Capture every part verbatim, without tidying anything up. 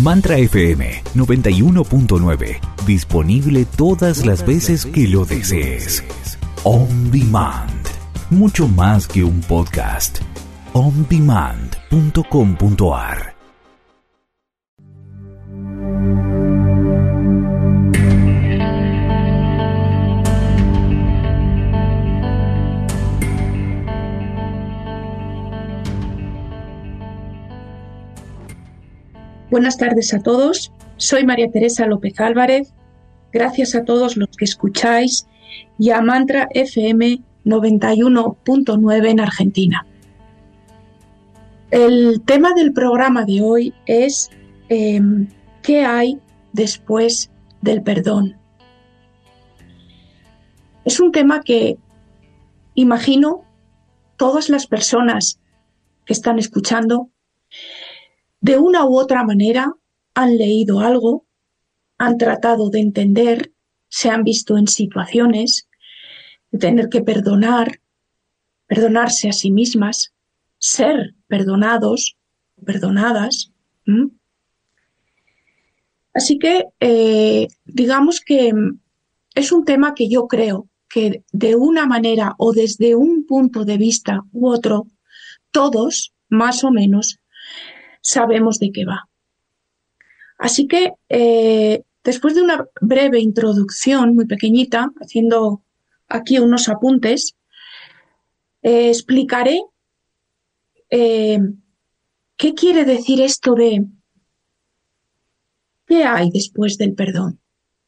Mantra F M noventa y uno punto nueve. Disponible todas las veces que lo desees. On Demand. Mucho más que un podcast. on demand punto com punto a r. Buenas tardes a todos, soy María Teresa López Álvarez, gracias a todos los que escucháis y a Mantra F M noventa y uno punto nueve en Argentina. El tema del programa de hoy es eh, ¿qué hay después del perdón? Es un tema que imagino todas las personas que están escuchando de una u otra manera han leído algo, han tratado de entender, se han visto en situaciones de tener que perdonar, perdonarse a sí mismas, ser perdonados, perdonadas. ¿Mm? Así que eh, digamos que es un tema que yo creo que de una manera o desde un punto de vista u otro, todos, más o menos, sabemos de qué va. Así que eh, después de una breve introducción muy pequeñita, haciendo aquí unos apuntes, eh, explicaré eh, qué quiere decir esto de qué hay después del perdón.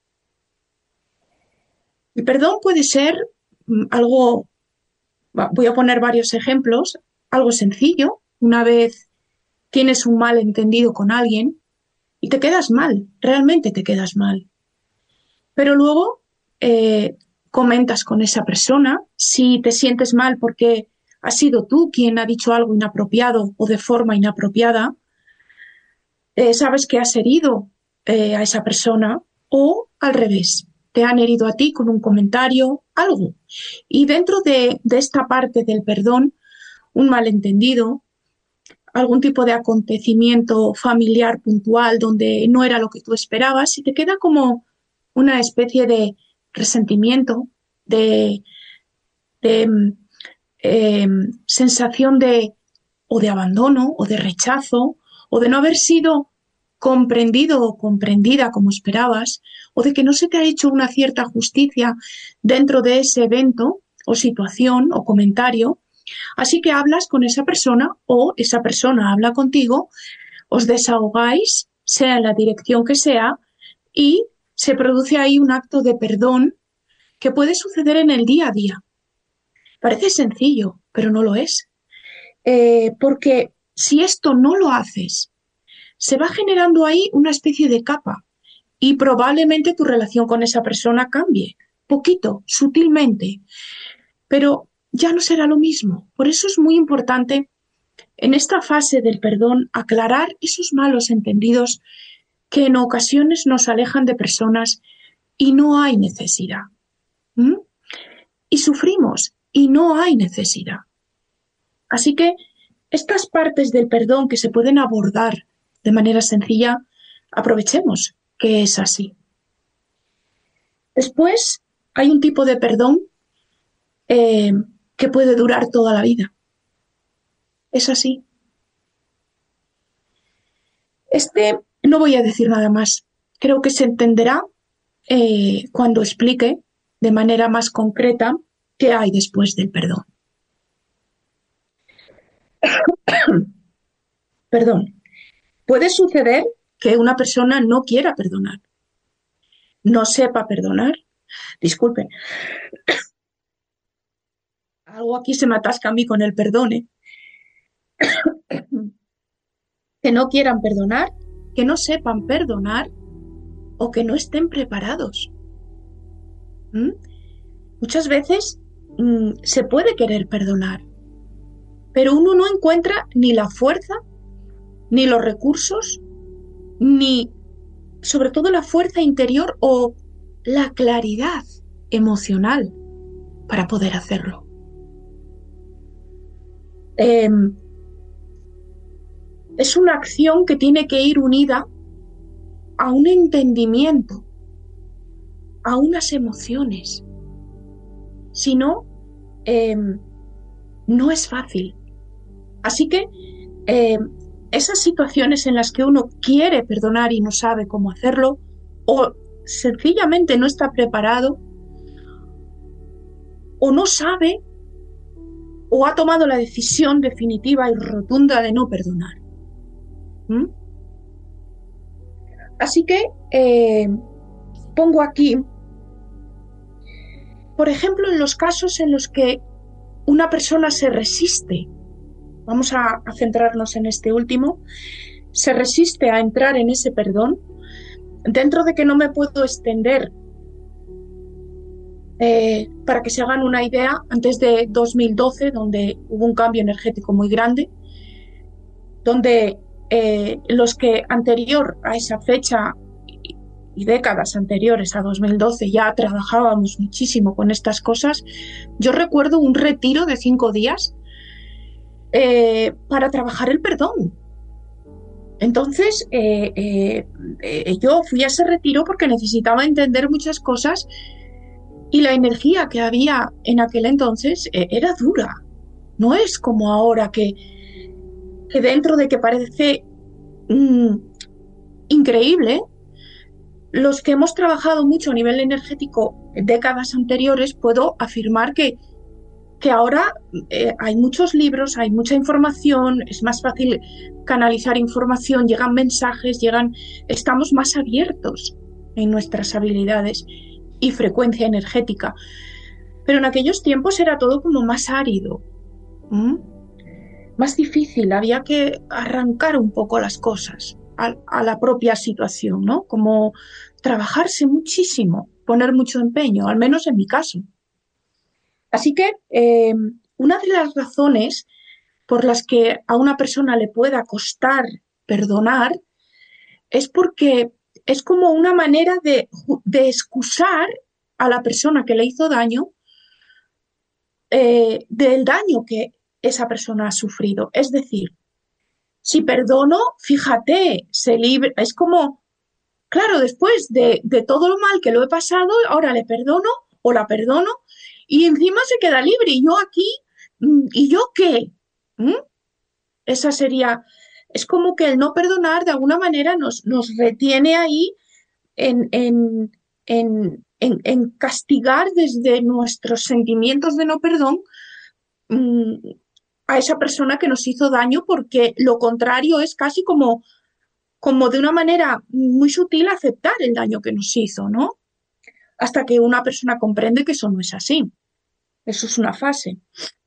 El perdón puede ser mm, algo, voy a poner varios ejemplos, algo sencillo. Una vez tienes un malentendido con alguien y te quedas mal, realmente te quedas mal. Pero luego eh, comentas con esa persona, si te sientes mal porque has sido tú quien ha dicho algo inapropiado o de forma inapropiada, eh, sabes que has herido eh, a esa persona o al revés, te han herido a ti con un comentario, algo. Y dentro de, de esta parte del perdón, un malentendido, algún tipo de acontecimiento familiar puntual donde no era lo que tú esperabas y te queda como una especie de resentimiento, de, de eh, sensación de o de abandono o de rechazo o de no haber sido comprendido o comprendida como esperabas o de que no se te ha hecho una cierta justicia dentro de ese evento o situación o comentario. Así que hablas con esa persona o esa persona habla contigo, os desahogáis, sea en la dirección que sea, y se produce ahí un acto de perdón que puede suceder en el día a día. Parece sencillo, pero no lo es. Eh, porque si esto no lo haces, se va generando ahí una especie de capa y probablemente tu relación con esa persona cambie, poquito, sutilmente, pero ya no será lo mismo. Por eso es muy importante en esta fase del perdón aclarar esos malos entendidos que en ocasiones nos alejan de personas y no hay necesidad. ¿Mm? Y sufrimos y no hay necesidad. Así que estas partes del perdón que se pueden abordar de manera sencilla, aprovechemos que es así. Después hay un tipo de perdón eh, que puede durar toda la vida. Es así. Este, no voy a decir nada más. Creo que se entenderá eh, cuando explique de manera más concreta qué hay después del perdón. Perdón. Puede suceder que una persona no quiera perdonar, no sepa perdonar. Disculpen. Algo aquí se me atasca a mí con el perdón, ¿eh? Que no quieran perdonar, que no sepan perdonar o que no estén preparados. ¿Mm? Muchas veces mm, se puede querer perdonar, pero uno no encuentra ni la fuerza, ni los recursos, ni sobre todo la fuerza interior o la claridad emocional para poder hacerlo. Eh, es una acción que tiene que ir unida a un entendimiento, a unas emociones. Si no, eh, no es fácil. Así que eh, esas situaciones en las que uno quiere perdonar y no sabe cómo hacerlo, o sencillamente no está preparado, o no sabe, o ha tomado la decisión definitiva y rotunda de no perdonar. ¿Mm? Así que eh, pongo aquí, por ejemplo, en los casos en los que una persona se resiste, vamos a, a centrarnos en este último, se resiste a entrar en ese perdón, dentro de que no me puedo extender, eh, para que se hagan una idea, antes de dos mil doce, donde hubo un cambio energético muy grande, donde eh, los que anterior a esa fecha y décadas anteriores a dos mil doce ya trabajábamos muchísimo con estas cosas, yo recuerdo un retiro de cinco días eh, para trabajar el perdón. Entonces, eh, eh, eh, yo fui a ese retiro porque necesitaba entender muchas cosas y la energía que había en aquel entonces eh, era dura. No es como ahora que, que dentro de que parece mmm, increíble, los que hemos trabajado mucho a nivel energético en décadas anteriores, puedo afirmar que, que ahora eh, hay muchos libros, hay mucha información, es más fácil canalizar información, llegan mensajes, llegan, estamos más abiertos en nuestras habilidades y frecuencia energética. Pero en aquellos tiempos era todo como más árido, ¿Mm? más difícil, había que arrancar un poco las cosas a, a la propia situación, ¿no? Como trabajarse muchísimo, poner mucho empeño, al menos en mi caso. Así que eh, una de las razones por las que a una persona le pueda costar perdonar es porque es como una manera de, de excusar a la persona que le hizo daño eh, del daño que esa persona ha sufrido. Es decir, si perdono, fíjate, se libre, es como, claro, después de, de todo lo mal que lo he pasado, ahora le perdono o la perdono y encima se queda libre. Y yo aquí, ¿y yo qué? ¿Mm? Esa sería, es como que el no perdonar de alguna manera nos, nos retiene ahí en, en, en, en, en castigar desde nuestros sentimientos de no perdón mmm, a esa persona que nos hizo daño, porque lo contrario es casi como, como de una manera muy sutil aceptar el daño que nos hizo, ¿no? Hasta que una persona comprende que eso no es así. Eso es una fase.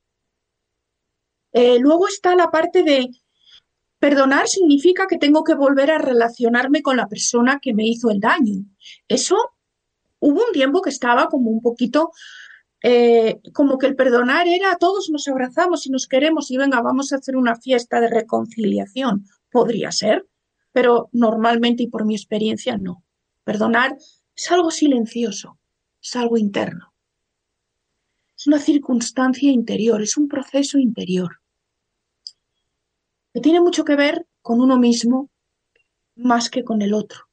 Eh, luego está la parte de perdonar significa que tengo que volver a relacionarme con la persona que me hizo el daño. Eso hubo un tiempo que estaba como un poquito, eh, como que el perdonar era todos nos abrazamos y nos queremos y venga, vamos a hacer una fiesta de reconciliación. Podría ser, pero normalmente y por mi experiencia no. Perdonar es algo silencioso, es algo interno. Es una circunstancia interior, es un proceso interior que tiene mucho que ver con uno mismo más que con el otro.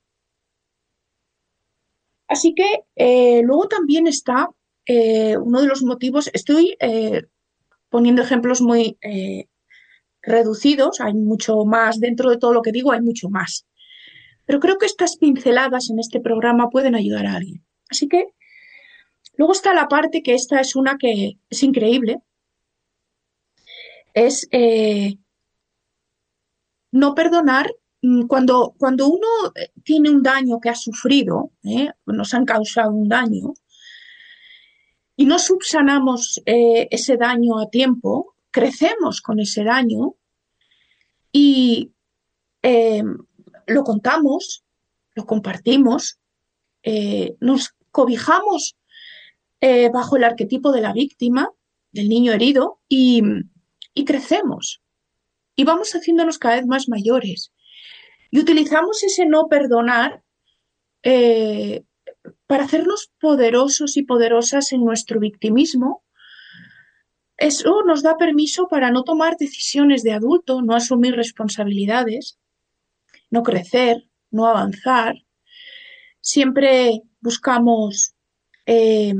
Así que eh, luego también está eh, uno de los motivos, estoy eh, poniendo ejemplos muy eh, reducidos, hay mucho más, dentro de todo lo que digo hay mucho más, pero creo que estas pinceladas en este programa pueden ayudar a alguien. Así que luego está la parte que esta es una que es increíble, es eh, no perdonar cuando, cuando uno tiene un daño que ha sufrido, ¿eh? nos han causado un daño, y no subsanamos eh, ese daño a tiempo, crecemos con ese daño y eh, lo contamos, lo compartimos, eh, nos cobijamos eh, bajo el arquetipo de la víctima, del niño herido, y, y crecemos. Y vamos haciéndonos cada vez más mayores. Y utilizamos ese no perdonar eh, para hacernos poderosos y poderosas en nuestro victimismo. Eso nos da permiso para no tomar decisiones de adulto, no asumir responsabilidades, no crecer, no avanzar. Siempre buscamos eh,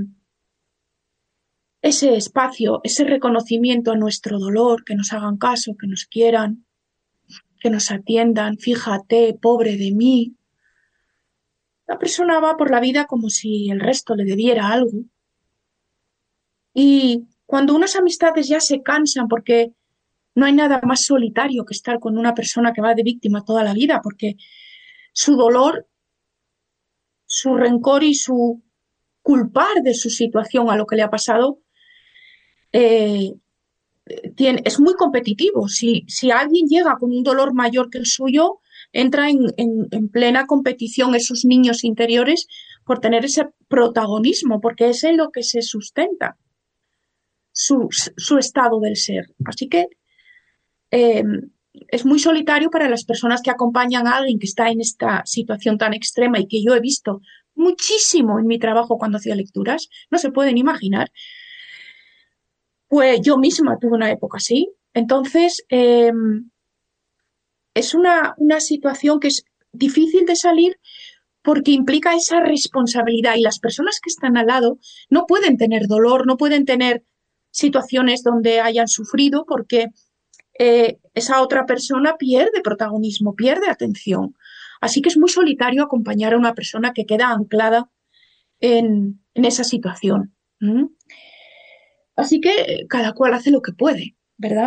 ese espacio, ese reconocimiento a nuestro dolor, que nos hagan caso, que nos quieran, que nos atiendan. Fíjate, pobre de mí. La persona va por la vida como si el resto le debiera algo. Y cuando unas amistades ya se cansan, porque no hay nada más solitario que estar con una persona que va de víctima toda la vida, porque su dolor, su rencor y su culpar de su situación a lo que le ha pasado, eh, tiene, es muy competitivo. Si, si alguien llega con un dolor mayor que el suyo, entra en, en, en plena competición esos niños interiores por tener ese protagonismo, porque es en lo que se sustenta su, su estado del ser. Así que eh, es muy solitario para las personas que acompañan a alguien que está en esta situación tan extrema y que yo he visto muchísimo en mi trabajo cuando hacía lecturas, no se pueden imaginar. Pues yo misma tuve una época así. Entonces, eh, es una, una situación que es difícil de salir porque implica esa responsabilidad y las personas que están al lado no pueden tener dolor, no pueden tener situaciones donde hayan sufrido porque eh, esa otra persona pierde protagonismo, pierde atención. Así que es muy solitario acompañar a una persona que queda anclada en, en esa situación. ¿Mm? Así que eh, cada cual hace lo que puede, ¿verdad?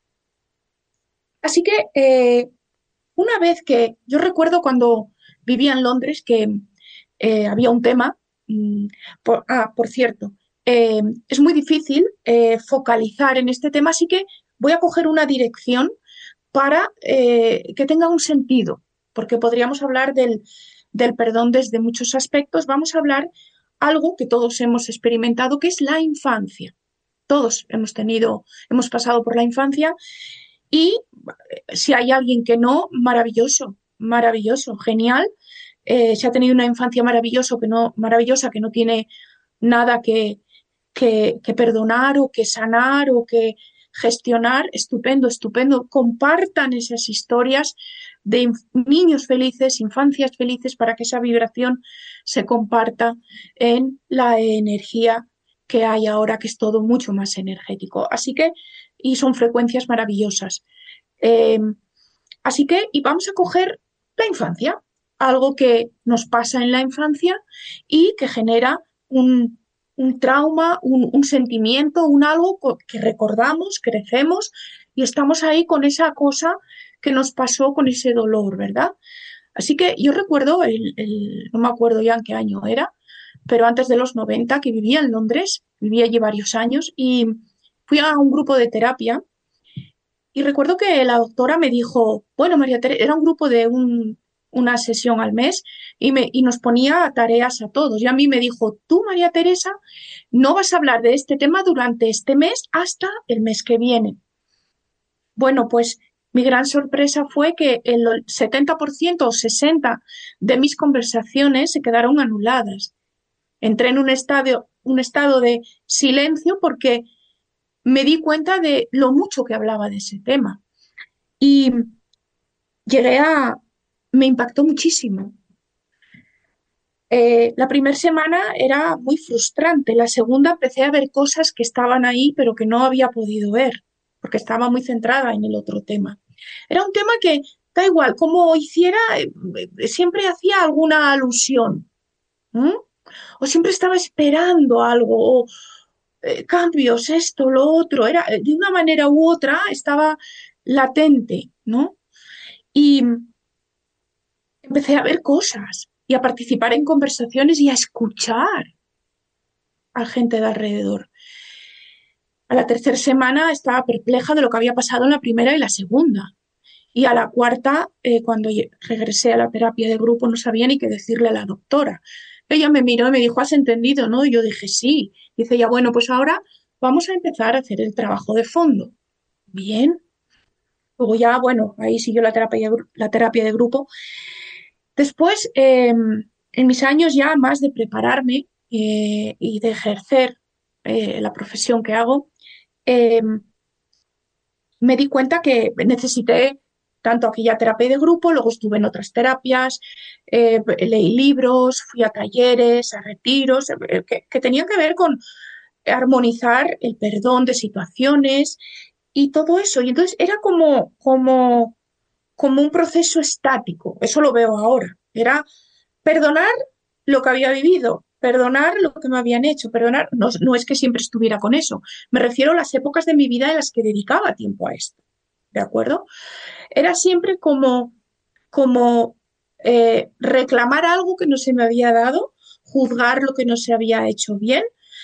Así que eh, una vez que yo recuerdo cuando vivía en Londres que eh, había un tema, mmm, por, ah, por cierto, eh, es muy difícil eh, focalizar en este tema, así que voy a coger una dirección para eh, que tenga un sentido, porque podríamos hablar del, del perdón desde muchos aspectos. Vamos a hablar algo que todos hemos experimentado, que es la infancia. Todos hemos tenido, hemos pasado por la infancia y si hay alguien que no, maravilloso, maravilloso, genial. Eh, si ha tenido una infancia maravilloso, que no, maravillosa, que no tiene nada que, que, que perdonar o que sanar o que gestionar, estupendo, estupendo. Compartan esas historias de niños felices, infancias felices, para que esa vibración se comparta en la energía que hay ahora, que es todo mucho más energético. Así que, y son frecuencias maravillosas. Eh, así que, y vamos a coger la infancia, algo que nos pasa en la infancia y que genera un, un trauma, un, un, sentimiento, un algo que recordamos, crecemos y estamos ahí con esa cosa que nos pasó, con ese dolor, ¿verdad? Así que yo recuerdo, el, el, no me acuerdo ya en qué año era, pero antes de los noventa, que vivía en Londres, vivía allí varios años y fui a un grupo de terapia. Y recuerdo que la doctora me dijo, bueno, María Teresa, era un grupo de un, una sesión al mes y, me, y nos ponía tareas a todos. Y a mí me dijo, tú, María Teresa, no vas a hablar de este tema durante este mes hasta el mes que viene. Bueno, pues mi gran sorpresa fue que el setenta por ciento o sesenta por ciento de mis conversaciones se quedaron anuladas. Entré en un estado, un estado de silencio porque me di cuenta de lo mucho que hablaba de ese tema. Y llegué a... me impactó muchísimo. Eh, la primera semana era muy frustrante. La segunda empecé a ver cosas que estaban ahí, pero que no había podido ver, porque estaba muy centrada en el otro tema. Era un tema que, da igual, como hiciera, eh, siempre hacía alguna alusión. ¿Mm? O siempre estaba esperando algo, o eh, cambios, esto, lo otro. Era, de una manera u otra, estaba latente, ¿no? Y empecé a ver cosas y a participar en conversaciones y a escuchar a gente de alrededor. A la tercera semana estaba perpleja de lo que había pasado en la primera y la segunda. Y a la cuarta, eh, cuando regresé a la terapia de grupo, no sabía ni qué decirle a la doctora. Ella me miró y me dijo, ¿has entendido, no? Y yo dije, sí. Dice ella, bueno, pues ahora vamos a empezar a hacer el trabajo de fondo. Bien. Luego ya, bueno, ahí siguió la terapia, la terapia de grupo. Después, eh, en mis años ya más de prepararme eh, y de ejercer eh, la profesión que hago, eh, me di cuenta que necesité tanto aquella terapia de grupo, luego estuve en otras terapias, eh, leí libros, fui a talleres, a retiros, eh, que, que tenían que ver con armonizar el perdón de situaciones y todo eso. Y entonces era como, como, como un proceso estático, eso lo veo ahora. Era perdonar lo que había vivido, perdonar lo que me habían hecho, perdonar, no, no es que siempre estuviera con eso, me refiero a las épocas de mi vida en las que dedicaba tiempo a esto, ¿de acuerdo? Era siempre como, como eh, reclamar algo que no se me había dado, juzgar lo que no se había hecho bien,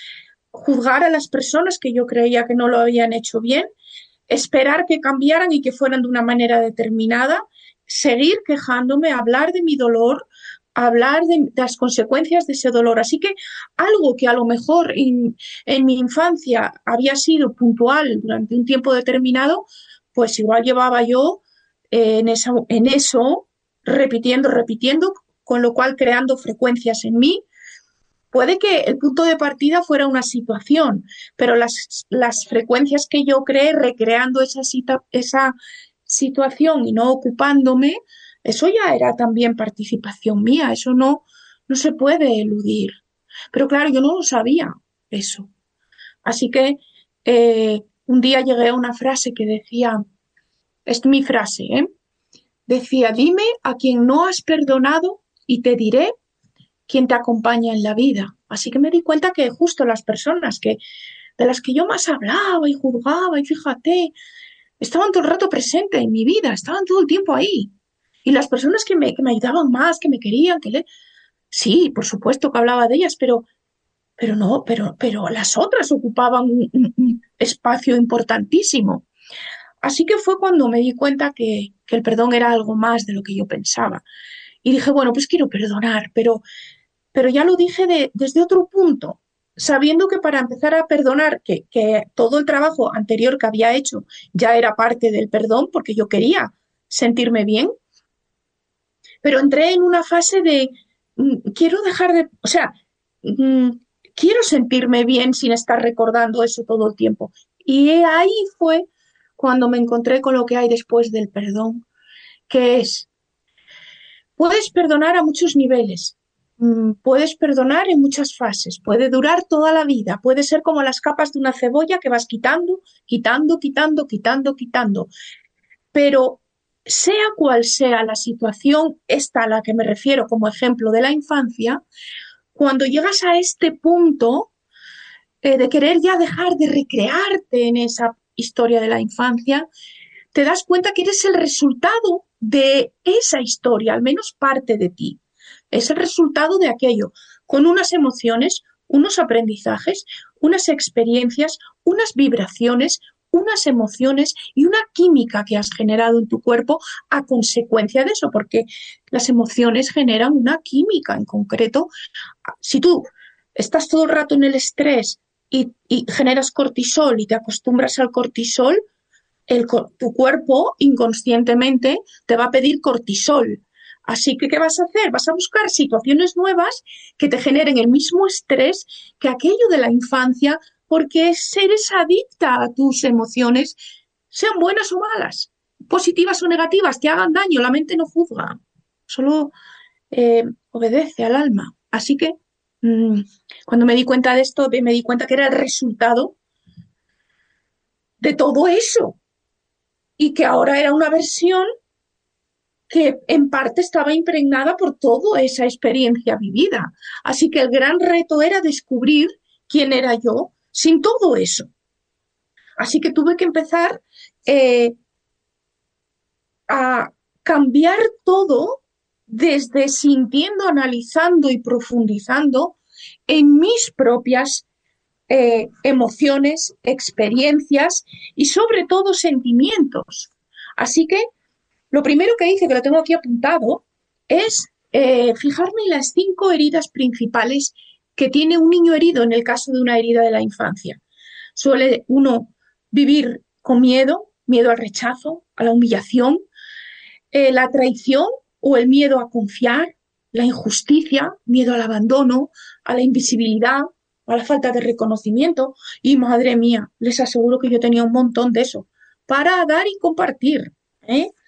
juzgar a las personas que yo creía que no lo habían hecho bien, esperar que cambiaran y que fueran de una manera determinada, seguir quejándome, hablar de mi dolor, hablar de, de las consecuencias de ese dolor. Así que algo que a lo mejor in, en mi infancia había sido puntual durante un tiempo determinado, pues igual llevaba yo eh, en, esa, en eso, repitiendo, repitiendo, con lo cual creando frecuencias en mí. Puede que el punto de partida fuera una situación, pero las, las frecuencias que yo creé recreando esa, cita, esa situación y no ocupándome, eso ya era también participación mía, eso no, no se puede eludir. Pero claro, yo no lo sabía eso. Así que eh, un día llegué a una frase que decía, es mi frase, ¿eh? Decía, dime a quien no has perdonado y te diré quién te acompaña en la vida. Así que me di cuenta que justo las personas que, de las que yo más hablaba y juzgaba, y fíjate, estaban todo el rato presentes en mi vida, estaban todo el tiempo ahí. Y las personas que me, que me ayudaban más, que me querían, que le... Sí, por supuesto que hablaba de ellas, pero, pero no, pero, pero las otras ocupaban un, un, un espacio importantísimo. Así que fue cuando me di cuenta que, que el perdón era algo más de lo que yo pensaba. Y dije, bueno, pues quiero perdonar, pero pero ya lo dije de, desde otro punto, sabiendo que para empezar a perdonar, que, que todo el trabajo anterior que había hecho ya era parte del perdón, porque yo quería sentirme bien, pero entré en una fase de, mm, quiero dejar de, o sea, mm, quiero sentirme bien sin estar recordando eso todo el tiempo. Y ahí fue cuando me encontré con lo que hay después del perdón, que es, puedes perdonar a muchos niveles. Mm, Puedes perdonar en muchas fases, puede durar toda la vida, puede ser como las capas de una cebolla que vas quitando, quitando, quitando, quitando, quitando. Pero sea cual sea la situación, esta a la que me refiero como ejemplo de la infancia, cuando llegas a este punto eh, de querer ya dejar de recrearte en esa historia de la infancia, te das cuenta que eres el resultado de esa historia, al menos parte de ti. Es el resultado de aquello, con unas emociones, unos aprendizajes, unas experiencias, unas vibraciones, unas emociones y una química que has generado en tu cuerpo a consecuencia de eso, porque las emociones generan una química en concreto. Si tú estás todo el rato en el estrés y, y generas cortisol y te acostumbras al cortisol, el, tu cuerpo inconscientemente te va a pedir cortisol. Así que, ¿qué vas a hacer? Vas a buscar situaciones nuevas que te generen el mismo estrés que aquello de la infancia, porque eres adicta a tus emociones, sean buenas o malas, positivas o negativas, te hagan daño, la mente no juzga, solo eh, obedece al alma. Así que, mmm, cuando me di cuenta de esto, me di cuenta que era el resultado de todo eso y que ahora era una versión que en parte estaba impregnada por toda esa experiencia vivida. Así que el gran reto era descubrir quién era yo sin todo eso. Así que tuve que empezar eh, a cambiar todo desde sintiendo, analizando y profundizando en mis propias eh, emociones, experiencias y sobre todo sentimientos. Así que lo primero que hice, que lo tengo aquí apuntado, es eh, fijarme en las cinco heridas principales que tiene un niño herido en el caso de una herida de la infancia. Suele uno vivir con miedo, miedo al rechazo, a la humillación, eh, la traición o el miedo a confiar, la injusticia, miedo al abandono, a la invisibilidad, a la falta de reconocimiento. Y madre mía, les aseguro que yo tenía un montón de eso para dar y compartir, ¿eh?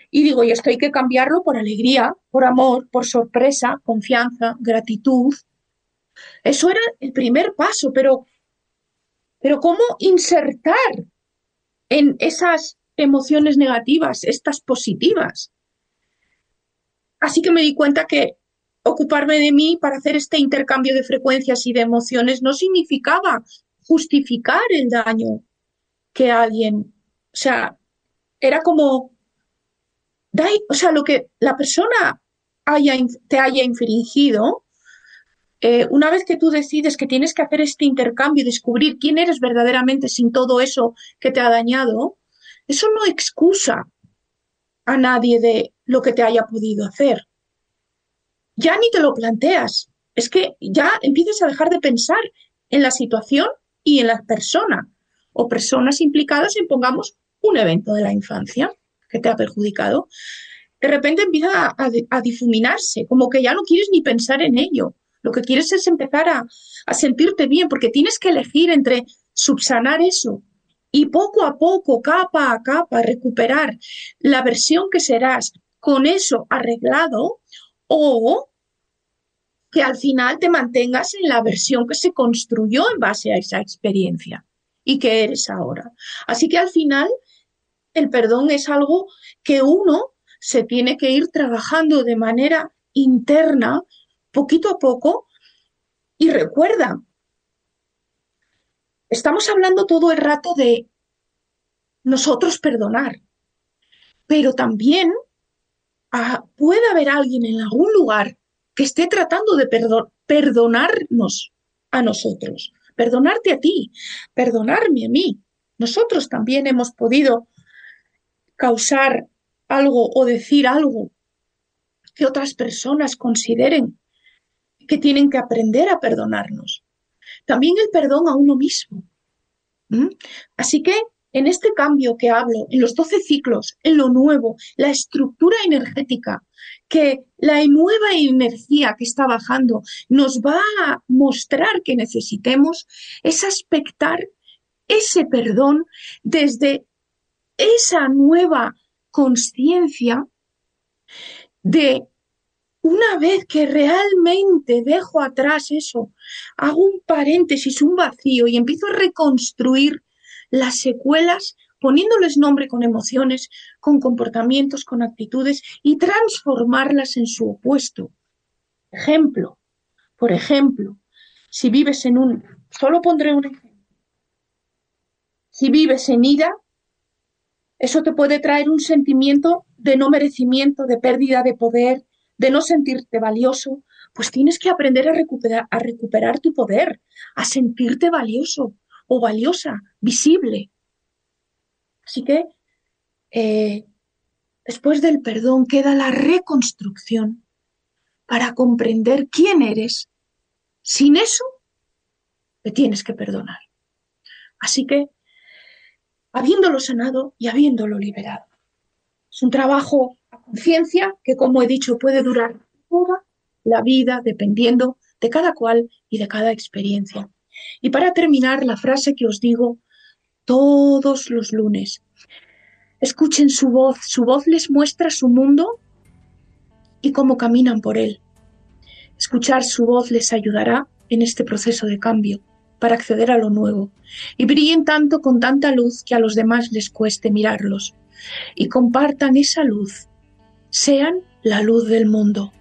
Y digo, y esto hay que cambiarlo por alegría, por amor, por sorpresa, confianza, gratitud. Eso era el primer paso, pero, pero ¿cómo insertar en esas emociones negativas estas positivas? Así que me di cuenta que ocuparme de mí para hacer este intercambio de frecuencias y de emociones no significaba justificar el daño que alguien, o sea, era como, da, o sea, lo que la persona haya, te haya infringido, eh, una vez que tú decides que tienes que hacer este intercambio y descubrir quién eres verdaderamente sin todo eso que te ha dañado, eso no excusa a nadie de lo que te haya podido hacer. Ya ni te lo planteas. Es que ya empiezas a dejar de pensar en la situación y en la persona o personas implicadas en, pongamos, un evento de la infancia que te ha perjudicado. De repente empieza a, a, a difuminarse, como que ya no quieres ni pensar en ello. Lo que quieres es empezar a, a sentirte bien, porque tienes que elegir entre subsanar eso y poco a poco, capa a capa, recuperar la versión que serás con eso arreglado, o que al final te mantengas en la versión que se construyó en base a esa experiencia y que eres ahora. Así que al final el perdón es algo que uno se tiene que ir trabajando de manera interna, poquito a poco. Y recuerda, estamos hablando todo el rato de nosotros perdonar, pero también ah, puede haber alguien en algún lugar que esté tratando de perdon- perdonarnos a nosotros, perdonarte a ti, perdonarme a mí. Nosotros también hemos podido causar algo o decir algo que otras personas consideren que tienen que aprender a perdonarnos. También el perdón a uno mismo. ¿Mm? Así que en este cambio que hablo, en los doce ciclos, en lo nuevo, la estructura energética, que la nueva energía que está bajando nos va a mostrar que necesitemos, es aspectar ese perdón desde esa nueva conciencia de una vez que realmente dejo atrás eso, hago un paréntesis, un vacío y empiezo a reconstruir las secuelas poniéndoles nombre con emociones, con comportamientos, con actitudes y transformarlas en su opuesto. Ejemplo, por ejemplo, si vives en un, solo pondré un ejemplo, si vives en ira, eso te puede traer un sentimiento de no merecimiento, de pérdida de poder, de no sentirte valioso. Pues tienes que aprender a recuperar, a recuperar tu poder, a sentirte valioso o valiosa, visible. Así que eh, después del perdón queda la reconstrucción para comprender quién eres. Sin eso, te tienes que perdonar. Así que, habiéndolo sanado y habiéndolo liberado. Es un trabajo a conciencia que, como he dicho, puede durar toda la vida dependiendo de cada cual y de cada experiencia. Y para terminar, la frase que os digo todos los lunes. Escuchen su voz, su voz les muestra su mundo y cómo caminan por él. Escuchar su voz les ayudará en este proceso de cambio para acceder a lo nuevo y brillen tanto con tanta luz que a los demás les cueste mirarlos y compartan esa luz, sean la luz del mundo.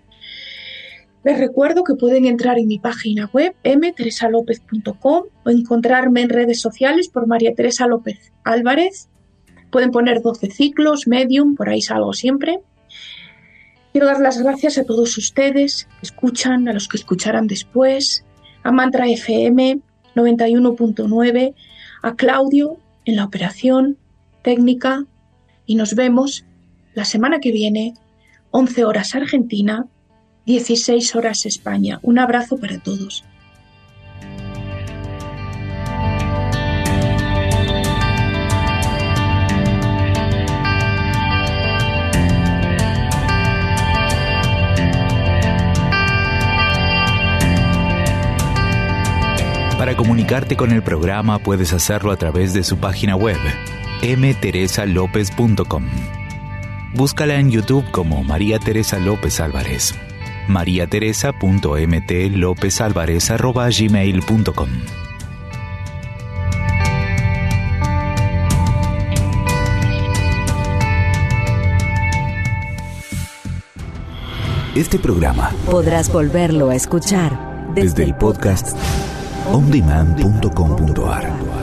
Les recuerdo que pueden entrar en mi página web m teresa lopez punto com o encontrarme en redes sociales por María Teresa López Álvarez. Pueden poner doce ciclos, Medium, por ahí salgo siempre. Quiero dar las gracias a todos ustedes que escuchan, a los que escucharán después, a Mantra F M noventa y uno punto nueve, a Claudio en la operación técnica y nos vemos la semana que viene, once horas Argentina, dieciséis horas España. Un abrazo para todos. Para comunicarte con el programa puedes hacerlo a través de su página web m teresa lopez punto com Búscala en YouTube como María Teresa López Álvarez. maría teresa punto m t lópez álvarez arroba gmail punto com. Este programa podrás volverlo a escuchar desde el podcast on demand punto com punto a r.